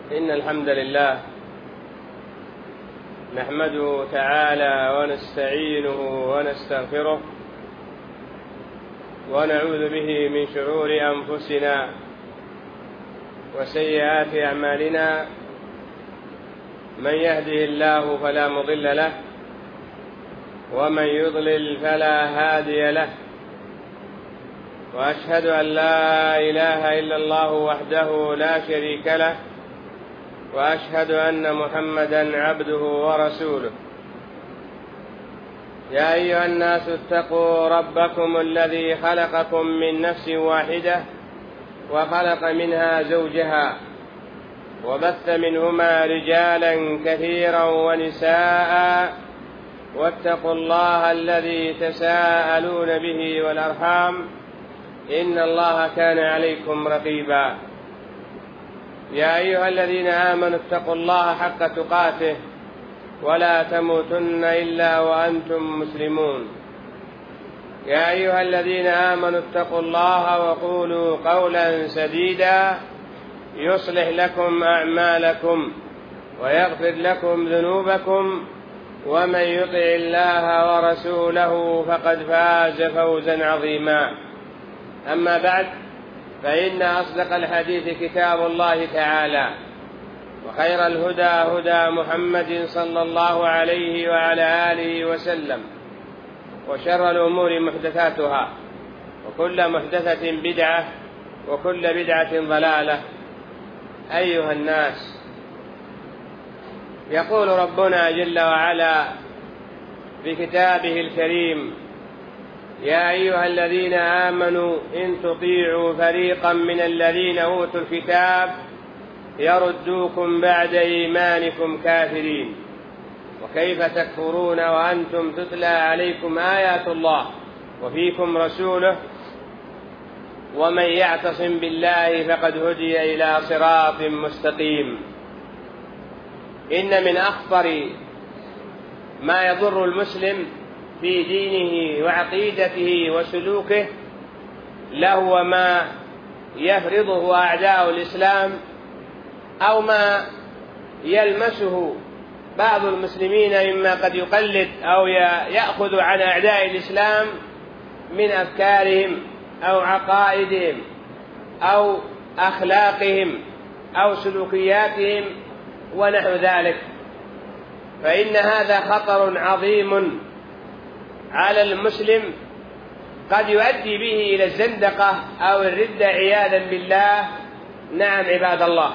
إن الحمد لله نحمده تعالى ونستعينه ونستغفره ونعوذ به من شرور أنفسنا وسيئات أعمالنا. من يهده الله فلا مضل له ومن يضلل فلا هادي له، وأشهد أن لا إله إلا الله وحده لا شريك له، وأشهد أن محمدا عبده ورسوله. يا أيها الناس اتقوا ربكم الذي خلقكم من نفس واحدة وخلق منها زوجها وبث منهما رجالا كثيرا ونساء، واتقوا الله الذي تساءلون به والأرحام إن الله كان عليكم رقيبا. يا أيها الذين آمنوا اتقوا الله حق تقاته ولا تموتن إلا وأنتم مسلمون. يا أيها الذين آمنوا اتقوا الله وقولوا قولا سديدا يصلح لكم أعمالكم ويغفر لكم ذنوبكم، ومن يطع الله ورسوله فقد فاز فوزا عظيما. أما بعد، فإن أصدق الحديث كتاب الله تعالى، وخير الهدى هدى محمد صلى الله عليه وعلى آله وسلم، وشر الأمور محدثاتها، وكل محدثة بدعة، وكل بدعة ضلالة. أيها الناس، يقول ربنا جل وعلا في كتابه الكريم: يا أيها الذين آمنوا إن تطيعوا فريقا من الذين أوتوا الكتاب يردوكم بعد إيمانكم كافرين، وكيف تكفرون وأنتم تتلى عليكم آيات الله وفيكم رسوله، ومن يعتصم بالله فقد هدي إلى صراط مستقيم. إن من أخطر ما يضر المسلم في دينه وعقيدته وسلوكه لهو ما يفرضه أعداء الإسلام، أو ما يلمسه بعض المسلمين مما قد يقلد أو يأخذ عن أعداء الإسلام من أفكارهم أو عقائدهم أو أخلاقهم أو سلوكياتهم ونحو ذلك. فإن هذا خطر عظيم على المسلم قد يؤدي به إلى الزندقة أو الردة عياذا بالله. نعم عباد الله،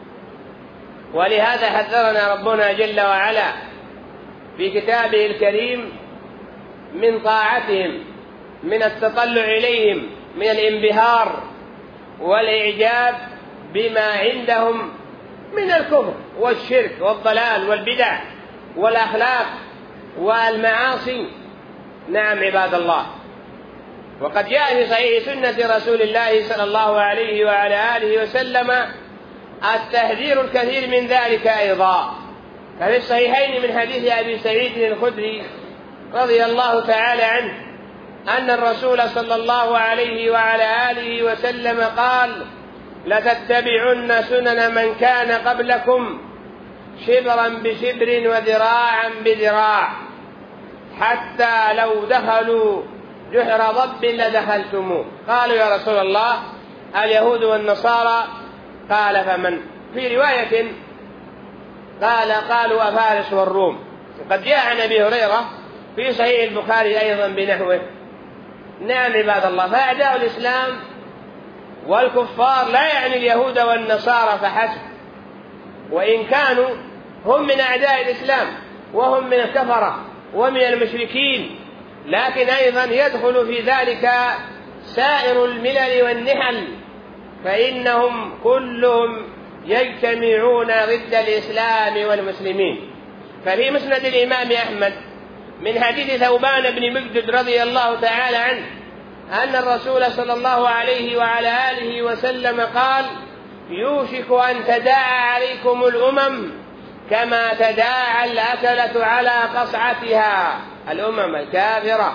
ولهذا حذرنا ربنا جل وعلا في كتابه الكريم من طاعتهم، من التطلع إليهم، من الانبهار والإعجاب بما عندهم من الكفر والشرك والضلال والبدع والأخلاق والمعاصي. نعم عباد الله، وقد جاء في صحيح سنة رسول الله صلى الله عليه وعلى آله وسلم التحذير الكثير من ذلك أيضا. ففي الصحيحين من حديث أبي سعيد الخدري رضي الله تعالى عنه أن الرسول صلى الله عليه وعلى آله وسلم قال: لتتبعن سنن من كان قبلكم شبرا بشبر وذراعا بذراع، حتى لو دخلوا جحر ضب لدخلتموه. قالوا: يا رسول الله، اليهود والنصارى؟ قال: فمن؟ في رواية قالوا: أفارس والروم. قد جاء عن أبي هريرة في صحيح البخاري أيضا بنحوه. نعم عباد الله، فأعداء الإسلام والكفار لا يعني اليهود والنصارى فحسب، وإن كانوا هم من أعداء الإسلام وهم من الكفرة ومن المشركين، لكن أيضا يدخل في ذلك سائر الملل والنحل، فإنهم كلهم يجتمعون ضد الإسلام والمسلمين. ففي مسند الإمام أحمد من حديث ثوبان بن مجدد رضي الله تعالى عنه أن الرسول صلى الله عليه وعلى آله وسلم قال: يوشك أن تداعى عليكم الأمم كما تداعى الأكلة على قصعتها. الأمم الكافرة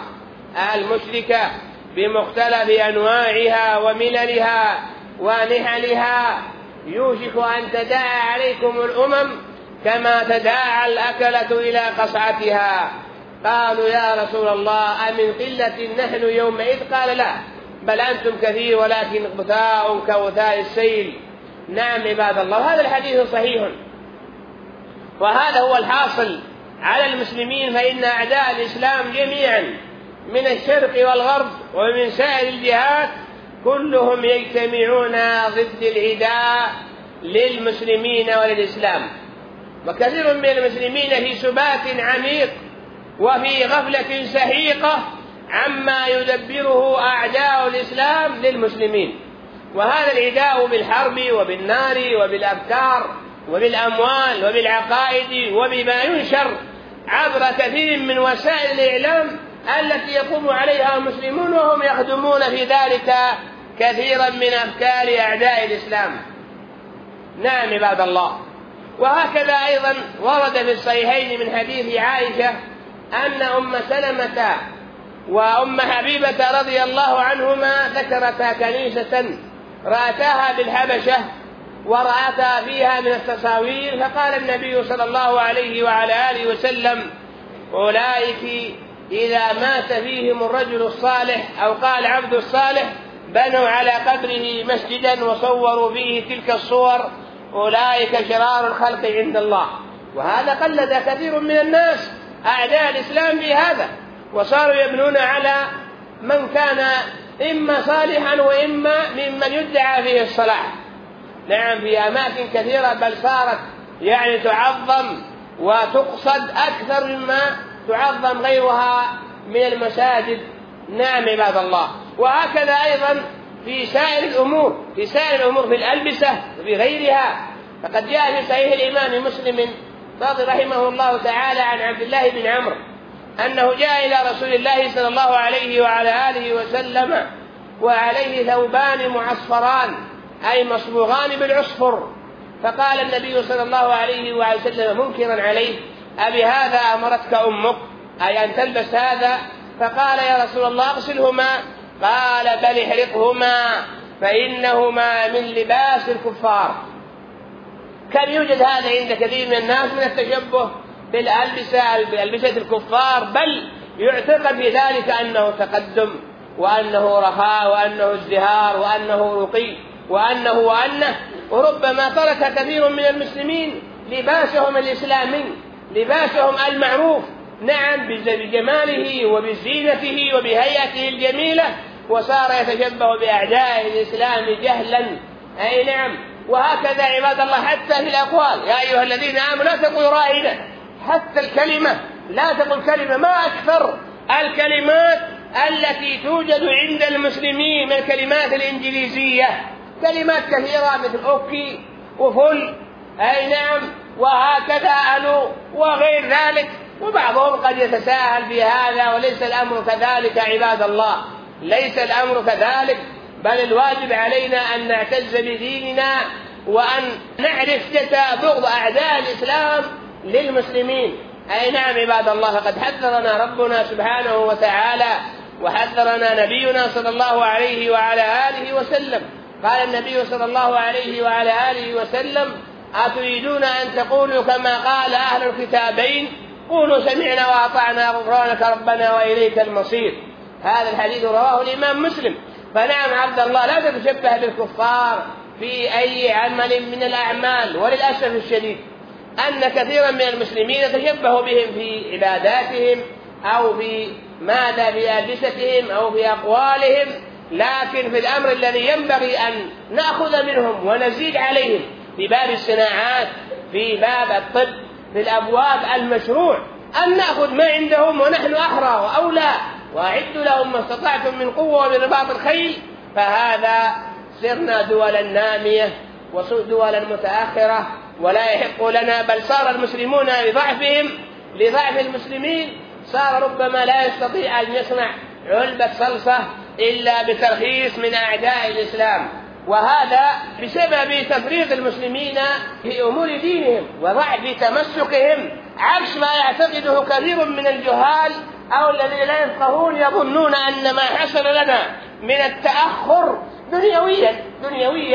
المشركة بمختلف أنواعها ومللها ونحلها يوشك أن تداعى عليكم الأمم كما تداعى الأكلة إلى قصعتها. قالوا يا رسول الله أمن قلة نحن يومئذ؟ قال لا، بل أنتم كثير ولكن غثاء كغثاء السيل. نعم عباد الله، هذا الحديث صحيح، وهذا هو الحاصل على المسلمين، فإن أعداء الإسلام جميعا من الشرق والغرب ومن سائر الجهات كلهم يجتمعون ضد العداء للمسلمين وللإسلام، وكثير من المسلمين في سبات عميق وفي غفلة سحيقة عما يدبره أعداء الإسلام للمسلمين. وهذا العداء بالحرب وبالنار وبالأفكار وبالأموال وبالعقائد وبما ينشر عبر كثير من وسائل الإعلام التي يقوم عليها المسلمون، وهم يخدمون في ذلك كثيرا من أفكار أعداء الإسلام. نعم عباد الله. وهكذا أيضا ورد في الصحيحين من حديث عائشة أن أم سلمة وأم حبيبة رضي الله عنهما ذكرتا كنيسة رأتاها بالحبشة ورأتا فيها من التصاوير، فقال النبي صلى الله عليه وعلى آله وسلم أولئك إذا مات فيهم الرجل الصالح أو قال عبد الصالح بنوا على قبره مسجدا وصوروا فيه تلك الصور، أولئك شرار الخلق عند الله. وهذا قلد كثير من الناس أعداء الإسلام بهذا، وصاروا يبنون على من كان إما صالحا وإما ممن يدعى فيه الصلاح. نعم في أماكن كثيرة بل صارت تعظم وتقصد أكثر مما تعظم غيرها من المساجد. نعم عباد الله. وهكذا أيضا في سائر الأمور في الألبسة وفي غيرها، فقد جاء في صحيح الإمام مسلم رحمه الله تعالى عن عبد الله بن عمرو أنه جاء إلى رسول الله صلى الله عليه وعلى آله وسلم وعليه ثوبان معصفران أي مصبوغان بالعصفر، فقال النبي صلى الله عليه وعلى وسلم منكرا عليه أبي هذا أمرتك أمك أي أن تلبس هذا؟ فقال يا رسول الله اغسلهما، قال بل احرقهما فإنهما من لباس الكفار. كان يوجد هذا عند كثير من الناس من التشبه بألبسة الكفار، بل يعتقد بذلك أنه تقدم وأنه رخاء وأنه ازدهار وأنه رقي وأنه وربما ترك كثير من المسلمين لباسهم الإسلامي، لباسهم المعروف نعم بجماله وبزينته وبهيئته الجميلة، وصار يتشبه بأعداء الإسلام جهلا. أي نعم. وهكذا عباد الله حتى في الأقوال، يا أيها الذين آمنوا لا تقولوا رائنا، حتى الكلمة لا تقل كلمة، ما أكثر الكلمات التي توجد عند المسلمين من الكلمات الإنجليزية، كلمات كثيرة مثل أوكي وفل أي نعم وهكذا ألو وغير ذلك، وبعضهم قد يتساهل في هذا، وليس الأمر كذلك عباد الله، ليس الأمر كذلك، بل الواجب علينا أن نعتز بديننا وأن نعرف بغض أعداء الإسلام للمسلمين. أي نعم عباد الله. فقد حذرنا ربنا سبحانه وتعالى وحذرنا نبينا صلى الله عليه وعلى آله وسلم. قال النبي صلى الله عليه وعلى آله وسلم أتريدون أن تقولوا كما قال أهل الكتابين قولوا سمعنا وأطعنا غفرانك ربنا وإليك المصير. هذا الحديث رواه الإمام مسلم. فنعم عبد الله لا تتشبه بالكفار في أي عمل من الأعمال، وللأسف الشديد أن كثيرا من المسلمين يتشبه بهم في عباداتهم أو في ألبستهم أو في أقوالهم، لكن في الأمر الذي ينبغي أن نأخذ منهم ونزيد عليهم في باب الصناعات، في باب الطب، في الأبواب المشروع، أن نأخذ ما عندهم ونحن أحرى وأولى، وأعدوا لهم ما استطعتم من قوة ومن رباط الخيل. فهذا صرنا دولا نامية ودولا متأخرة ولا يحق لنا، بل صار المسلمون لضعف المسلمين صار ربما لا يستطيع أن يصنع علبة صلصة إلا بترخيص من أعداء الإسلام، وهذا بسبب تفريط المسلمين في أمور دينهم وضعف تمسكهم، عكس ما يعتقده كثير من الجهال أو الذين لا يفقهون، يظنون أن ما حصل لنا من التأخر دنيويا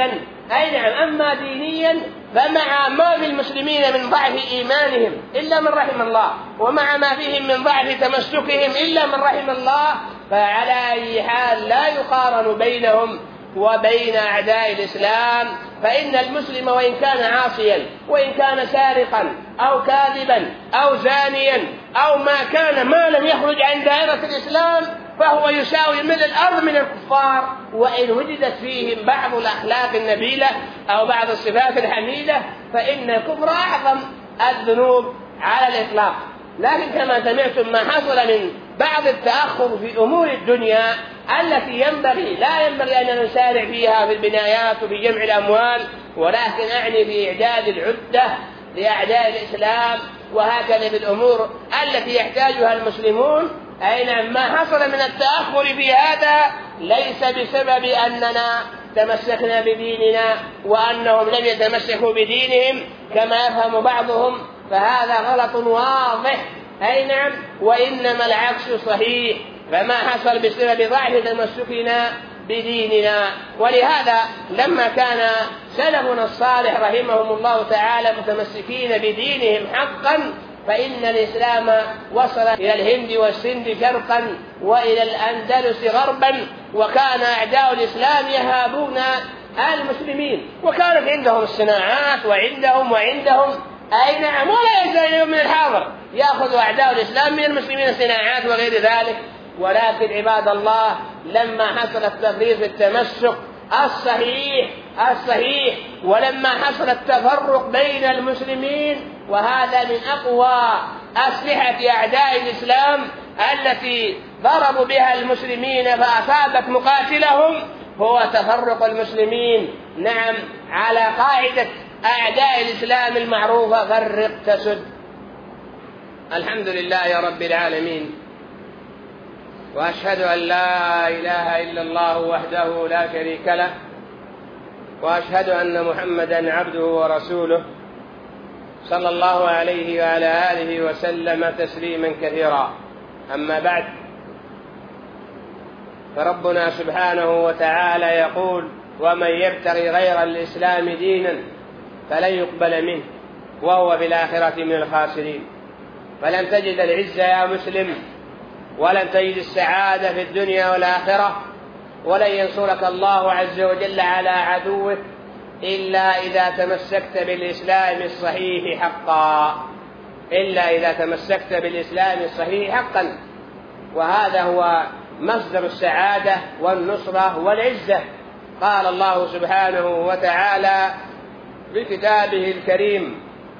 أي نعم. أما دينيا فمع ما في المسلمين من ضعف إيمانهم إلا من رحم الله، ومع ما فيهم من ضعف تمسكهم إلا من رحم الله، فعلى أي حال لا يقارن بينهم وبين أعداء الإسلام. فإن المسلم وإن كان عاصيا، وإن كان سارقا أو كاذبا أو زانيا أو ما كان، ما لم يخرج عن دائرة الإسلام، فهو يساوي من الأرض من الكفار، وإن وجدت فيهم بعض الأخلاق النبيلة أو بعض الصفات الحميدة، فإن الكفر أعظم الذنوب على الإطلاق. لكن كما سمعتم ما حصل من بعض التأخر في أمور الدنيا التي لا ينبغي أن نسارع فيها في البنايات وفي جمع الأموال، ولكن أعني في إعداد العدة لأعداء الإسلام، وهكذا في الأمور التي يحتاجها المسلمون. أي نعم. ما حصل من التأخر في هذا ليس بسبب أننا تمسكنا بديننا وأنهم لم يتمسكوا بدينهم كما يفهم بعضهم، فهذا غلط واضح. أي نعم. وإنما العكس صحيح، فما حصل بسبب ضعف تمسكنا بديننا. ولهذا لما كان سلفنا الصالح رحمهم الله تعالى متمسكين بدينهم حقا، فإن الإسلام وصل إلى الهند والسند شرقا وإلى الأندلس غربا، وكان أعداء الإسلام يهابون المسلمين، وكانت عندهم الصناعات وعندهم أي نعم. ولا يزال يوم من الحاضر يأخذ أعداء الإسلام من المسلمين صناعات وغير ذلك. ولكن عباد الله، لما حصل التفريط في التمسك الصحيح ولما حصل التفرق بين المسلمين، وهذا من أقوى أسلحة أعداء الإسلام التي ضربوا بها المسلمين فأصابت مقاتلهم، هو تفرق المسلمين. نعم، على قاعدة أعداء الإسلام المعروفة: فرق تسد. الحمد لله رب العالمين، وأشهد أن لا إله إلا الله وحده لا شريك له، وأشهد أن محمدا عبده ورسوله، صلى الله عليه وعلى آله وسلم تسليما كثيرا. أما بعد، فربنا سبحانه وتعالى يقول: ومن يبتغي غير الإسلام دينا فلن يقبل منه وهو في الآخرة من الخاسرين. فلن تجد العزة يا مسلم، ولن تجد السعادة في الدنيا والآخرة، ولن ينصرك الله عز وجل على عدوك إلا إذا تمسكت بالإسلام الصحيح حقا. وهذا هو مصدر السعادة والنصرة والعزة. قال الله سبحانه وتعالى في كتابه الكريم: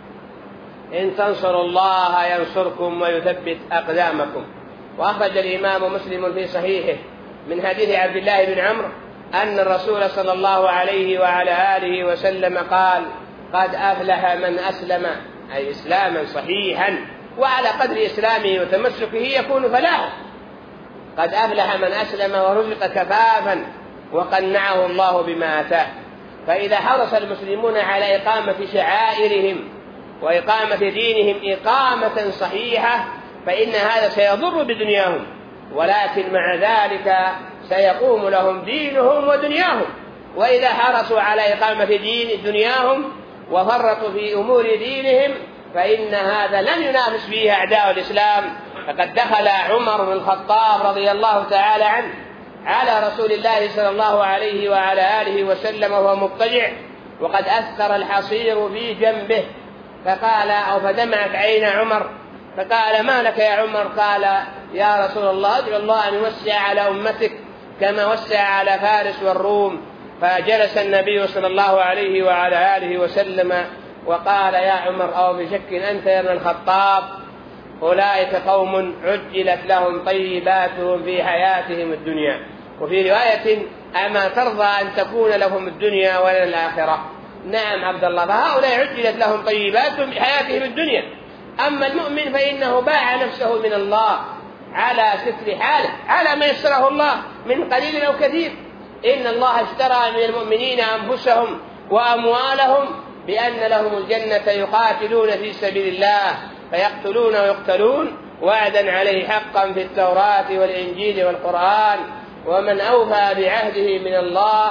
إن تنصروا الله ينصركم ويثبت أقدامكم. وأخرج الإمام مسلم في صحيحه من حديث عبد الله بن عمرو أن الرسول صلى الله عليه وعلى آله وسلم قال: قد أفلح من أسلم، أي إسلاما صحيحا، وعلى قدر إسلامه وتمسكه يكون فلاح. قد أفلح من أسلم ورزق كفافا وقنعه الله بما آتاه. فإذا حرص المسلمون على إقامة شعائرهم وإقامة دينهم إقامة صحيحة، فإن هذا سيضر بدنياهم، ولكن مع ذلك سيقوم لهم دينهم ودنياهم. وإذا حرصوا على إقامة دين دنياهم وفرطوا في أمور دينهم، فإن هذا لن ينافس فيه أعداء الإسلام. فقد دخل عمر بن الخطاب رضي الله تعالى عنه على رسول الله صلى الله عليه وعلى آله وسلم وهو مضطجع، وقد أثر الحصير في جنبه، فقال أو فدمعت عين عمر، فقال: ما لك يا عمر؟ قال: يا رسول الله، ادعو الله أن يوسع على أمتك كما وسع على فارس والروم. فجلس النبي صلى الله عليه وعلى آله وسلم وقال: يا عمر، أو بشك أنت يا ابن الخطاب؟ أولئك قوم عجلت لهم طيباتهم في حياتهم الدنيا. وفي رواية: أما ترضى أن تكون لهم الدنيا ولنا الآخرة؟ نعم عبد الله، فهؤلاء عجلت لهم طيباتهم في حياتهم الدنيا. أما المؤمن فإنه باع نفسه من الله على ستر حاله، على ما يسره الله من قليل أو كثير. إن الله اشترى من المؤمنين أنفسهم وأموالهم بأن لهم الجنة يقاتلون في سبيل الله فيقتلون ويقتلون، وعدا عليه حقا في التوراة والإنجيل والقرآن. ومن أوفى بعهده من الله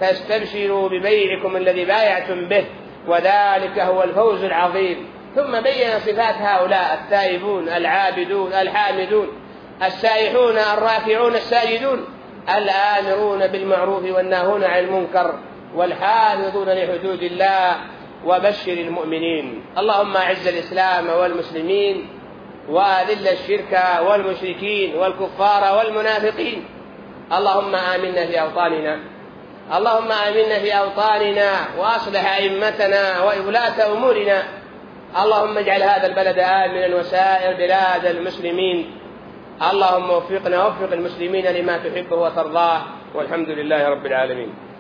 فاستبشروا ببيعكم الذي بايعتم به وذلك هو الفوز العظيم. ثم بين صفات هؤلاء: التائبون، العابدون، الحامدون، السائحون، الراكعون، الساجدون، الآمرون بالمعروف والناهون عن المنكر، والحافظون لحدود الله، وبشر المؤمنين. اللهم أعز الإسلام والمسلمين، وأذل الشرك والمشركين والكفار والمنافقين. اللهم آمنا في أوطاننا، اللهم آمنا في أوطاننا، وأصلح أئمتنا وولاة أمورنا. اللهم اجعل هذا البلد آمنا وسائر بلاد المسلمين. اللهم وفق المسلمين لما تحبه وترضاه، والحمد لله رب العالمين.